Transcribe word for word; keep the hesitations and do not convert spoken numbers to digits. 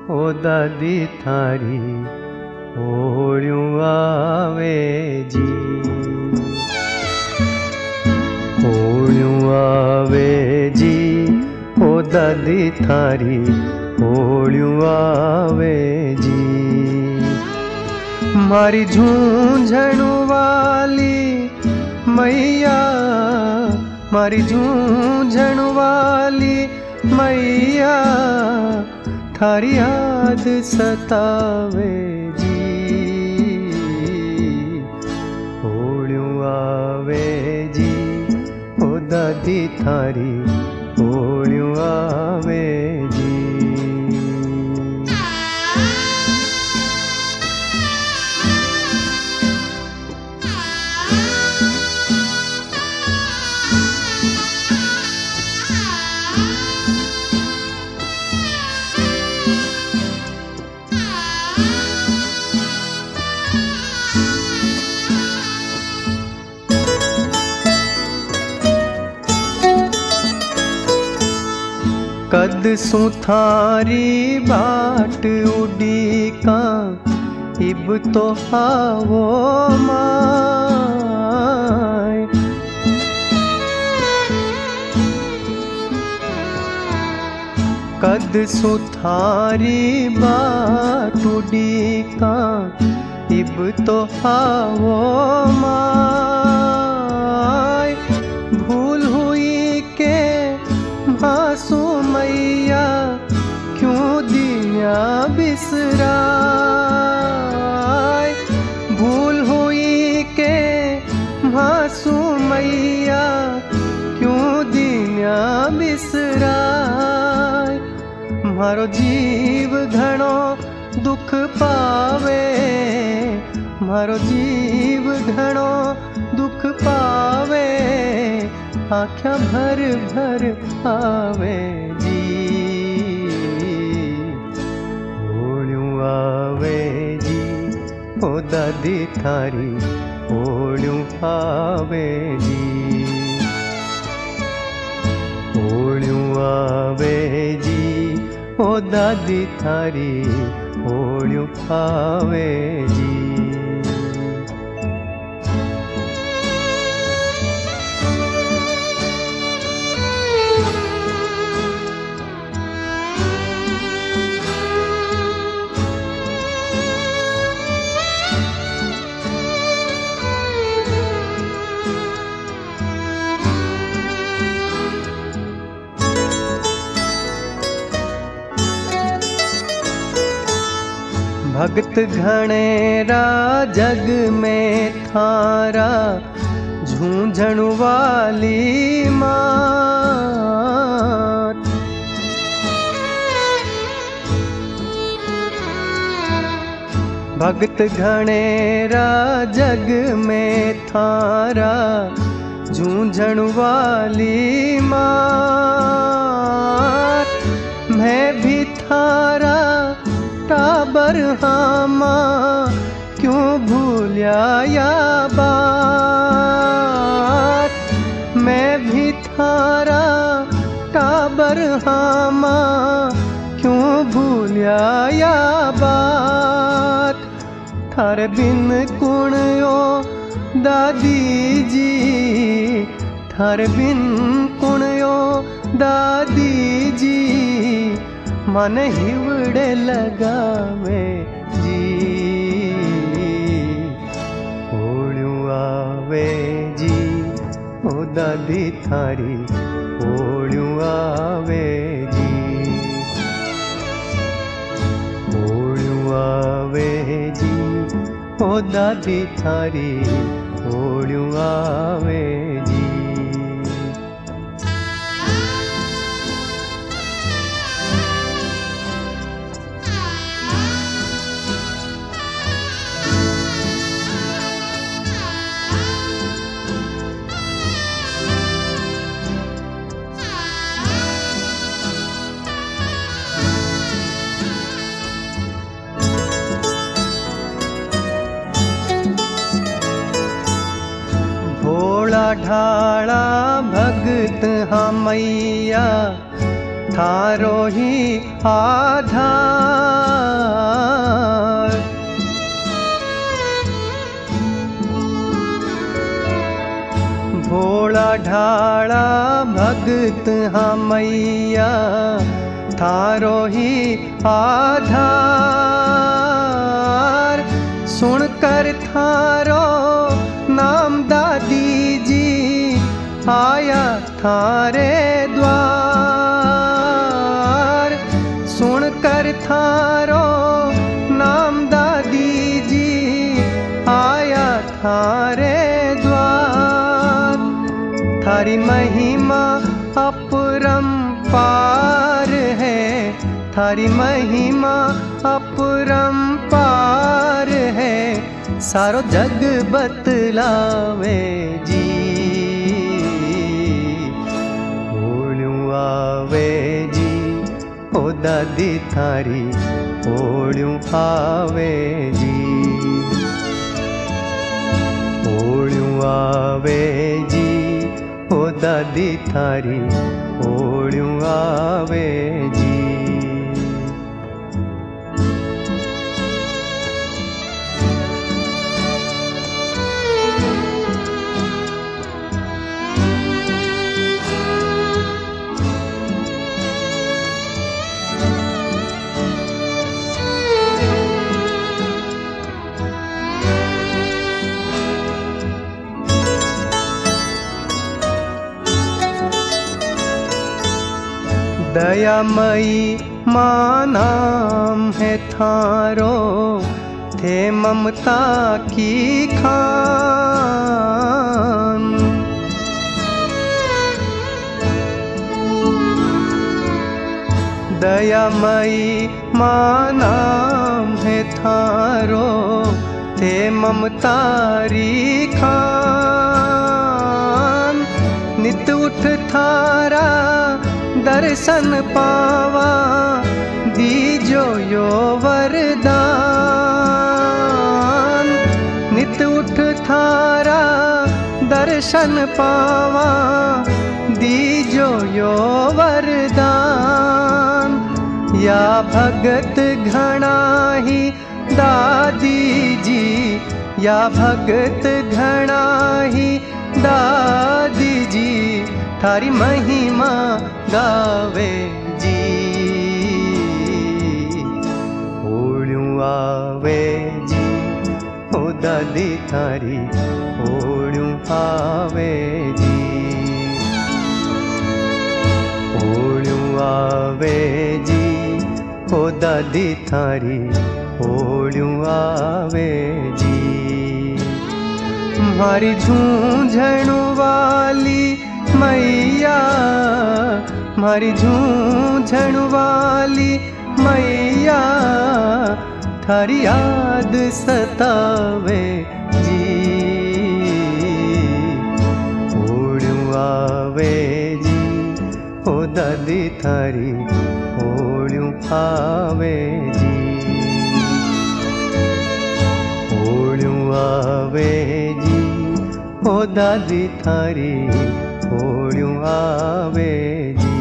ओ दादी थारी ओळियूं आवे जी। ओळियूं आवे जी ओ दादी थारी ओळियूं आवे जी। मारी झूंझण वाली मैया, मारी झूंझण वाली मैया, थारी याद सतावे जी। ओळियूं आवे जी ओ दादी थारी ओळियूं आवे जी। कद सू थारी बाट उड़ीका, इब तो आवो माय। कद सू थारी बाट उड़ीका, इब तो आवो माय। भूल हुई के भासू मैया, क्यों दिया बिसराय। भूल हुई के भासू मैया, क्यों दिया बिसराय। मारो जीव घणो दुख पावे, मारो जीव घणो दुख पावे, आँख्या भर भर आवे जी। ओळियूं आवे जी ओ दादी थारी ओळियूं आवे जी। ओळियूं आवे जी ओ दादी थारी ओळियूं आवे जी। भगत घणेरा जग में थारा, झूंझण वाली मात। भगत घणेरा जग में थारा, झूंझण वाली मात। मैं भी थारा टाबर हामा, क्यों भूलिया या बात। मैं भी थारा टाबर हामा, क्यों भूलिया या बात। थारे बिन कुण ओ दादी जी, थारे बिन कुण ओ दादी जी, मन हिवड़े लगावे जी। ओळियूं आवे जी ओ दादी थारी ओळियूं आवे जी। ओळियूं आवे जी ओ दादी थारी ओळियूं आवे जी। ढाला भगत हाँ मैया, थारो ही आधार। भोला ढाला भगत हाँ मैया थारो ही आधार। सुनकर थारो नाम दादी जी आया थारे द्वार। सुनकर थारो नाम दादी जी आया थारे द्वार। थारी महिमा अपरंपार है, थारी महिमा अपरंपार है। सारो जग बतलावे जी। ओळ्यूं आवे जी ओ दादी थारी ओळ्यूं आवे जी। ओळ्यूं आवे जी ओ दादी थारी ओळ्यूं आवे जी। दयामयी माँ नाम है थारो, थे ममता की खान। दयामयी माँ नाम है थारो, थे ममतारी खान। नित उठ थारा दर्शन पावा दीजो यो वरदान। नित उठ थारा दर्शन पावा दीजो यो वरदान। या भगत घणा ही दादी जी, या भगत घणा ही दादी जी थारी महिमा गावे जी। ओळ्यूं आवे जी ओ दादी थारी ओळ्यूं आवे जी। ओळ्यूं आवे जी ओ दादी थारी ओळ्यूं आवे जी। मारी झूंझण वाली मैया, मारी झूंझण वाली मैया थारी याद सतावे जी। ओळ्यूं आवे जी ओ दादी थारी ओळ्यूं आवे जी। ओळ्यूं आवे जी ओ दादी थारी ओळ्यूं आवे जी।